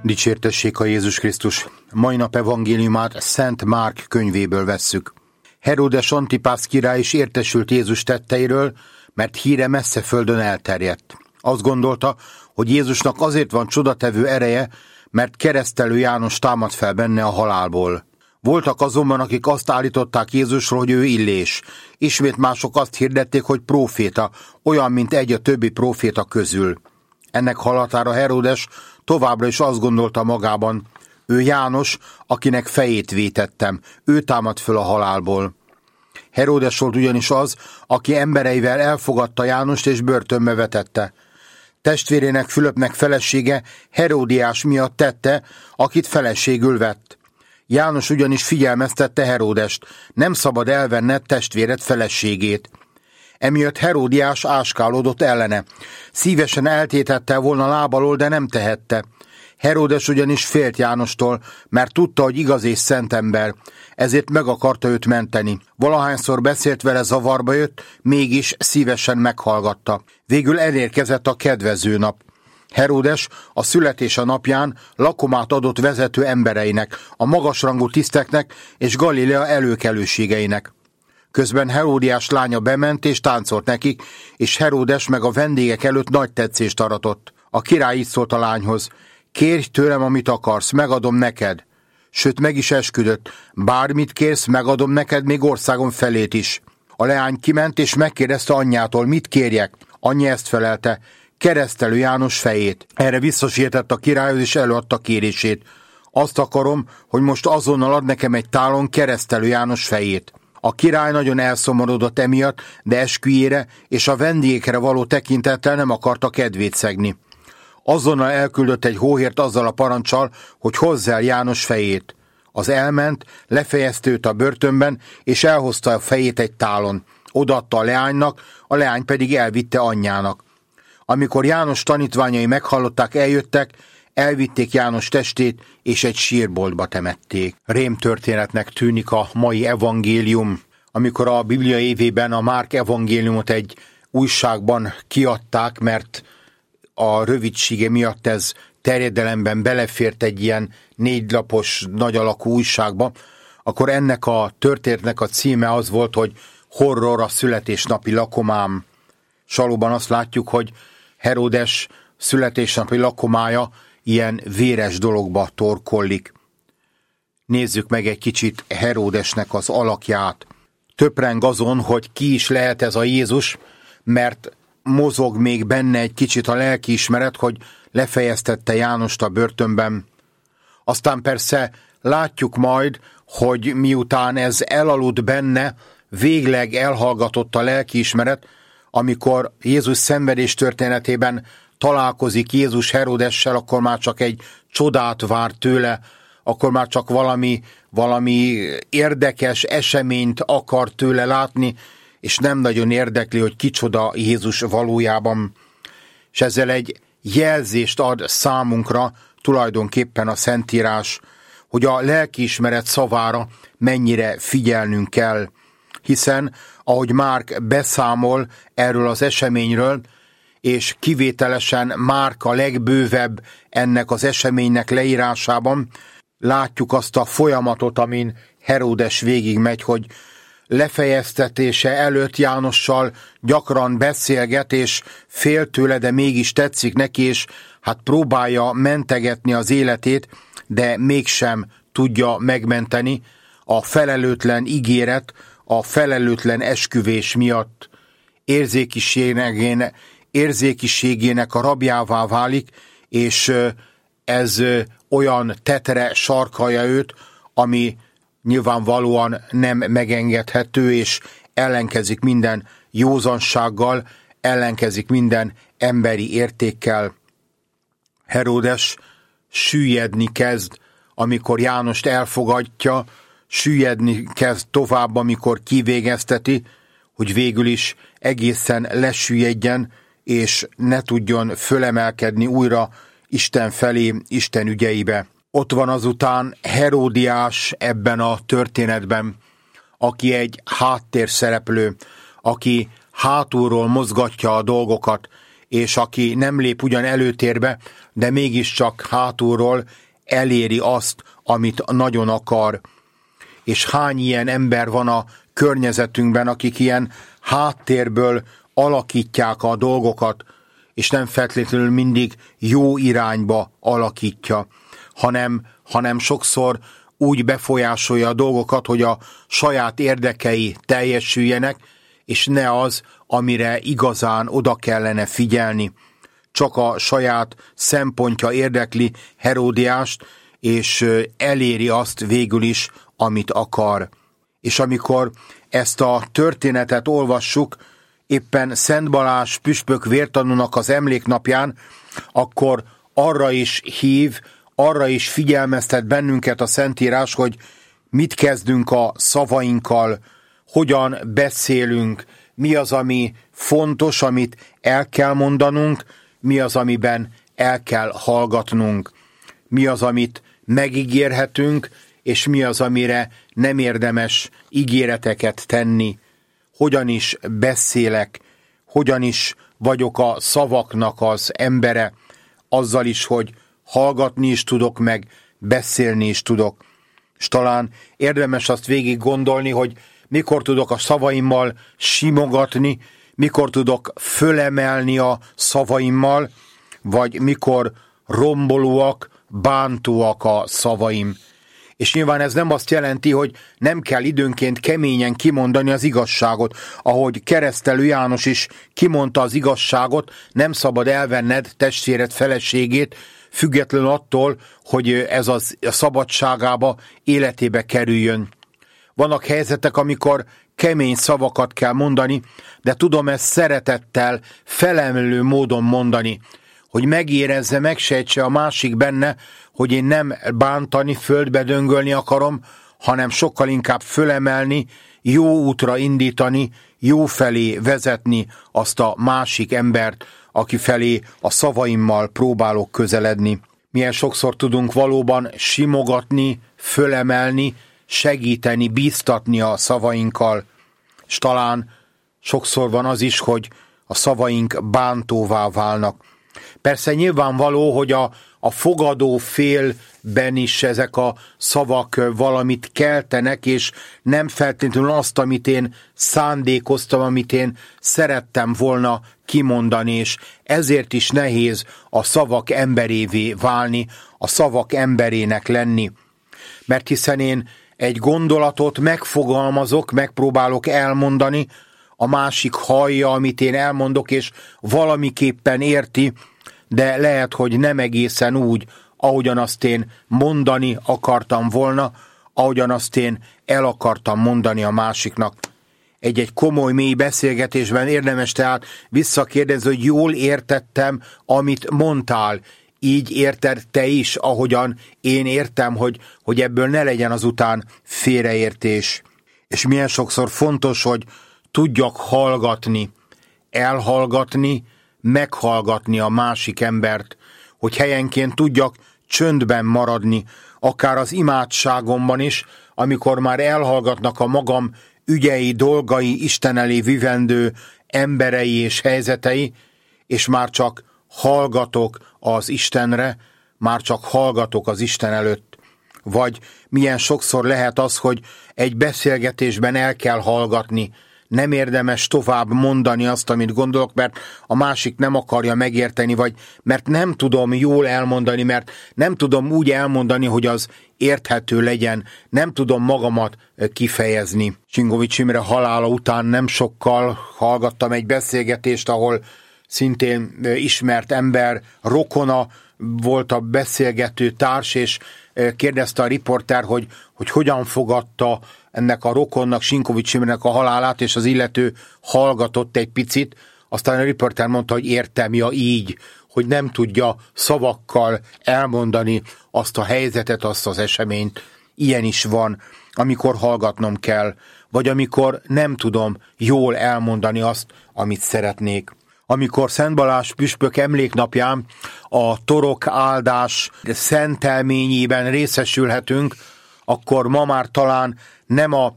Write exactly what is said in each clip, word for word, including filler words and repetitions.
Dicsértessék a Jézus Krisztus! Mai nap evangéliumát Szent Márk könyvéből vesszük. Heródes Antipász király is értesült Jézus tetteiről, mert híre messze földön elterjedt. Azt gondolta, hogy Jézusnak azért van csodatevő ereje, mert Keresztelő János támad fel benne a halálból. Voltak azonban, akik azt állították Jézusról, hogy ő Illés. Ismét mások azt hirdették, hogy próféta, olyan, mint egy a többi próféta közül. Ennek hallatára Heródes továbbra is azt gondolta magában, ő János, akinek fejét vétettem, ő támad föl a halálból. Heródes volt ugyanis az, aki embereivel elfogadta Jánost és börtönbe vetette. Testvérének Fülöpnek felesége Heródiás miatt tette, akit feleségül vett. János ugyanis figyelmeztette Heródest, nem szabad elvenned testvéred feleségét. Emiatt Heródiás áskálódott ellene. Szívesen eltétette volna lábalól, de nem tehette. Heródes ugyanis félt Jánostól, mert tudta, hogy igaz és szent ember, ezért meg akarta őt menteni. Valahányszor beszélt vele, zavarba jött, mégis szívesen meghallgatta. Végül elérkezett a kedvező nap. Heródes a születése napján lakomát adott vezető embereinek, a magasrangú tiszteknek és Galilea előkelőségeinek. Közben Heródiás lánya bement és táncolt nekik, és Heródes meg a vendégek előtt nagy tetszést aratott. A király így szólt a lányhoz: kérj tőlem, amit akarsz, megadom neked. Sőt, meg is esküdött: bármit kérsz, megadom neked, még országom felét is. A leány kiment és megkérdezte anyjától, mit kérjek. Anyja ezt felelte: Keresztelő János fejét. Erre visszasietett a királyhoz és előadta kérését. Azt akarom, hogy most azonnal ad nekem egy tálon Keresztelő János fejét. A király nagyon elszomorodott emiatt, de esküjére és a vendégekre való tekintettel nem akarta kedvét szegni. Azonnal elküldött egy hóhért azzal a paranccsal, hogy hozza el János fejét. Az elment, lefejezte őt a börtönben, és elhozta a fejét egy tálon. Odaadta a leánynak, a leány pedig elvitte anyjának. Amikor János tanítványai meghallották, eljöttek, elvitték János testét, és egy sírboltba temették. Rémtörténetnek tűnik a mai evangélium. Amikor a Biblia évében a Márk evangéliumot egy újságban kiadták, mert a rövidsége miatt ez terjedelemben belefért egy ilyen négylapos, nagy alakú újságba, akkor ennek a történetnek a címe az volt, hogy Horror, a születésnapi lakomám. Salóban azt látjuk, hogy Heródes születésnapi lakomája ilyen véres dologba torkollik. Nézzük meg egy kicsit Heródesnek az alakját. Töpreng azon, hogy ki is lehet ez a Jézus, mert mozog még benne egy kicsit a lelkiismeret, hogy lefejeztette Jánost a börtönben. Aztán persze látjuk majd, hogy miután ez elaludt benne, végleg elhallgatott a lelkiismeret, amikor Jézus szenvedés történetében találkozik Jézus Heródessel, akkor már csak egy csodát vár tőle, akkor már csak valami, valami érdekes eseményt akar tőle látni, és nem nagyon érdekli, hogy kicsoda Jézus valójában. És ezzel egy jelzést ad számunkra tulajdonképpen a Szentírás, hogy a lelkiismeret szavára mennyire figyelnünk kell. Hiszen, ahogy Márk beszámol erről az eseményről, és kivételesen Márk a legbővebb ennek az eseménynek leírásában, látjuk azt a folyamatot, amin Heródes végigmegy, hogy lefejeztetése előtt Jánossal gyakran beszélget, és fél tőle, de mégis tetszik neki, és hát próbálja mentegetni az életét, de mégsem tudja megmenteni. A felelőtlen ígéret, a felelőtlen esküvés miatt érzékiségének, érzékiségének a rabjává válik, és ez olyan tetre sarkalja őt, ami nyilvánvalóan nem megengedhető, és ellenkezik minden józansággal, ellenkezik minden emberi értékkel. Heródes süllyedni kezd, amikor Jánost elfogadja, süllyedni kezd tovább, amikor kivégezteti, hogy végül is egészen lesüllyedjen, és ne tudjon fölemelkedni újra Isten felé, Isten ügyeibe. Ott van azután Heródiás ebben a történetben, aki egy háttérszereplő, aki hátulról mozgatja a dolgokat, és aki nem lép ugyan előtérbe, de mégiscsak hátulról eléri azt, amit nagyon akar. És hány ilyen ember van a környezetünkben, akik ilyen háttérből alakítják a dolgokat, és nem feltétlenül mindig jó irányba alakítja, hanem, hanem sokszor úgy befolyásolja a dolgokat, hogy a saját érdekei teljesüljenek, és ne az, amire igazán oda kellene figyelni. Csak a saját szempontja érdekli Heródiást, és eléri azt végül is, amit akar. És amikor ezt a történetet olvassuk, éppen Szent Balázs püspök vértanúnak az emléknapján, akkor arra is hív, arra is figyelmeztet bennünket a Szentírás, hogy mit kezdünk a szavainkkal, hogyan beszélünk, mi az, ami fontos, amit el kell mondanunk, mi az, amiben el kell hallgatnunk, mi az, amit megígérhetünk, és mi az, amire nem érdemes ígéreteket tenni, hogyan is beszélek, hogyan is vagyok a szavaknak az embere, azzal is, hogy hallgatni is tudok, meg beszélni is tudok. És talán érdemes azt végig gondolni, hogy mikor tudok a szavaimmal simogatni, mikor tudok fölemelni a szavaimmal, vagy mikor rombolóak, bántóak a szavaim. És nyilván ez nem azt jelenti, hogy nem kell időnként keményen kimondani az igazságot. Ahogy Keresztelő János is kimondta az igazságot, nem szabad elvenned testvéred feleségét, függetlenül attól, hogy ez az a szabadságába, életébe kerüljön. Vannak helyzetek, amikor kemény szavakat kell mondani, de tudom ezt szeretettel, felemelő módon mondani, hogy megérezze, megsejtse a másik benne, hogy én nem bántani, földbe döngölni akarom, hanem sokkal inkább fölemelni, jó útra indítani, jó felé vezetni azt a másik embert, aki felé a szavaimmal próbálok közeledni. Milyen sokszor tudunk valóban simogatni, fölemelni, segíteni, bíztatni a szavainkkal, és talán sokszor van az is, hogy a szavaink bántóvá válnak. Persze nyilvánvaló, hogy a, a fogadó félben is ezek a szavak valamit keltenek, és nem feltétlenül azt, amit én szándékoztam, amit én szerettem volna kimondani, és ezért is nehéz a szavak emberévé válni, a szavak emberének lenni. Mert hiszen én egy gondolatot megfogalmazok, megpróbálok elmondani, a másik hallja, amit én elmondok, és valamiképpen érti, de lehet, hogy nem egészen úgy, ahogyan azt én mondani akartam volna, ahogyan azt én el akartam mondani a másiknak. Egy-egy komoly, mély beszélgetésben érdemes tehát visszakérdezni, hogy jól értettem, amit mondtál. Így érted te is, ahogyan én értem, hogy, hogy ebből ne legyen azután félreértés. És milyen sokszor fontos, hogy tudjak hallgatni, elhallgatni, meghallgatni a másik embert, hogy helyenként tudjak csöndben maradni, akár az imádságomban is, amikor már elhallgatnak a magam ügyei, dolgai, Isten elé vivendő emberei és helyzetei, és már csak hallgatok az Istenre, már csak hallgatok az Isten előtt. Vagy milyen sokszor lehet az, hogy egy beszélgetésben el kell hallgatni, nem érdemes tovább mondani azt, amit gondolok, mert a másik nem akarja megérteni, vagy mert nem tudom jól elmondani, mert nem tudom úgy elmondani, hogy az érthető legyen, nem tudom magamat kifejezni. Csingovics Imre halála után nem sokkal hallgattam egy beszélgetést, ahol szintén ismert ember, rokona volt a beszélgető társ, és kérdezte a riporter, hogy, hogy hogyan fogadta ennek a rokonnak, Sinkovics Imrének a halálát, és az illető hallgatott egy picit, aztán a riporter mondta, hogy értem, ja így, hogy nem tudja szavakkal elmondani azt a helyzetet, azt az eseményt. Ilyen is van, amikor hallgatnom kell, vagy amikor nem tudom jól elmondani azt, amit szeretnék. Amikor Szent Balázs püspök emléknapján a torok áldás szentelményében részesülhetünk, akkor ma már talán nem a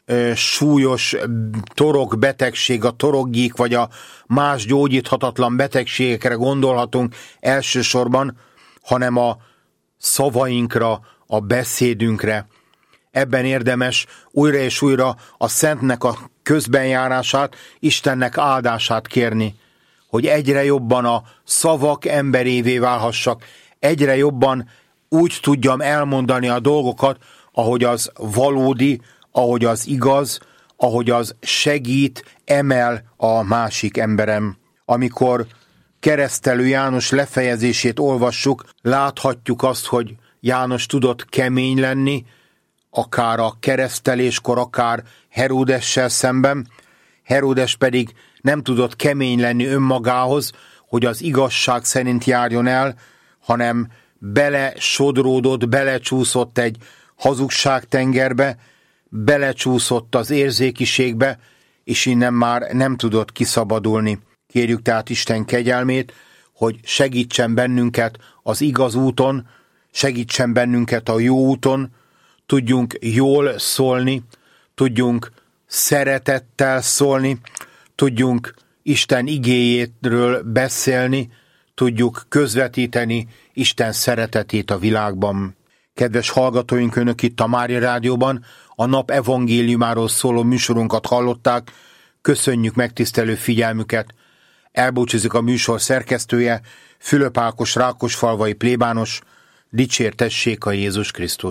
ö, súlyos torokbetegség, a torokgyík, vagy a más gyógyíthatatlan betegségekre gondolhatunk elsősorban, hanem a szavainkra, a beszédünkre. Ebben érdemes újra és újra a Szentnek a közbenjárását, Istennek áldását kérni, hogy egyre jobban a szavak emberévé válhassak, egyre jobban úgy tudjam elmondani a dolgokat, ahogy az valódi, ahogy az igaz, ahogy az segít, emel a másik emberem. Amikor Keresztelő János lefejezését olvassuk, láthatjuk azt, hogy János tudott kemény lenni, akár a kereszteléskor, akár Heródessel szemben. Heródes pedig nem tudott kemény lenni önmagához, hogy az igazság szerint járjon el, hanem belesodródott, belecsúszott egy hazugságtengerbe, belecsúszott az érzékiségbe, és innen már nem tudott kiszabadulni. Kérjük tehát Isten kegyelmét, hogy segítsen bennünket az igaz úton, segítsen bennünket a jó úton, tudjunk jól szólni, tudjunk szeretettel szólni, tudjunk Isten igéjéről beszélni, tudjuk közvetíteni Isten szeretetét a világban. Kedves hallgatóink, önök itt a Mária Rádióban a nap evangéliumáról szóló műsorunkat hallották. Köszönjük megtisztelő figyelmüket. Elbúcsúzik a műsor szerkesztője, Fülöp Ákos rákosfalvai plébános. Dicsértessék a Jézus Krisztus.